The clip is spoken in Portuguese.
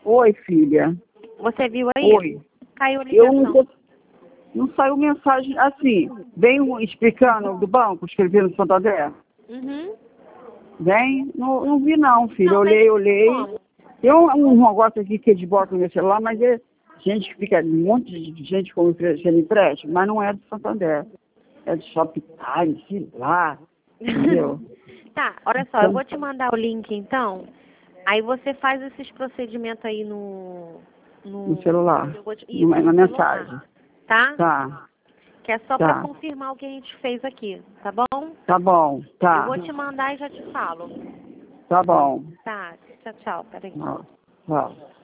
Oi, filha. Você viu aí? Oi. Caiu a Eu ligação. não saiu mensagem assim. Vem explicando do banco, escrevendo no Santander. Uhum. Vem? Não vi não, filha. Não, Olhei. como? Tem um negócio aqui que eles botam no meu celular, mas é gente que fica, um monte de gente como oferecendo empréstimo, mas não é do Santander. É do Shoptime, sei lá. Entendeu? Tá, olha só, eu vou te mandar o link então. Aí você faz esses procedimentos aí No celular. eu vou isso, Na no mensagem. celular, tá? Tá, Que é só pra tá. confirmar o que a gente fez aqui, tá bom? Tá bom, Eu tá. vou te mandar e já te falo. Tá bom. Tá, tchau, tchau, peraí. Tchau. Tchau.